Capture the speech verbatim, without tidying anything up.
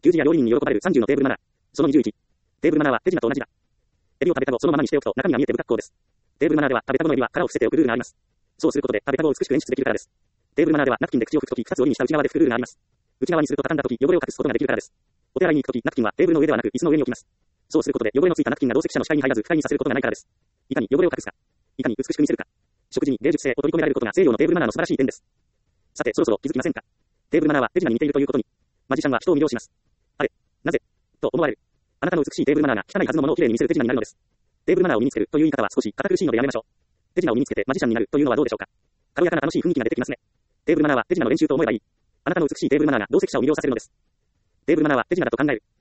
給仕や料理人に喜ばれるさんじゅうのテーブルマナー。そのにじゅういち。テーブルマナーは手品と同じだ。エビを食べた後そのままにしておくと中身が見えて不格好です。テーブルマナーでは食べた後のエビは殻を伏せておくルールがあります。そうすることで食べた後を美しく演出できるからです。テーブルマナーではナプキンで口を拭くときふたつ折りにした内側で拭くルールがあります。内側にすると畳んだとき汚れを隠すことができるからです。お手洗いに行くときナプキンはテーブルの上ではなく椅子の上に置きます。そうすることで汚れのついたナプキンが同席者の視界に入らず不快にさせることがないからです。いかに汚れを隠すか、いかに美しく見せるか、食事に芸術性を取り込められることが西洋のテーブルマナーの素晴らしい点です。さて、そろそろ気づきませんか？テーブルマナーは手品に似ているということに。マジシャンは人を魅了します。あれ、なぜと思われる。あなたの美しいテーブルマナーが汚いはずのものをきれいに見せる手品になるのです。テーブルマナーを身につけるという言い方は少し堅苦しいのでやめましょう。手品を身につけてマジシャンになるというのはどうでしょうか。軽やかな楽しい雰囲気が出てきますね。テーブルマナーは手品の練習と思えばいい。あなたの美しいテーブルマナーが同席者を魅了させるのです。テーブルマナーは手品だと考える。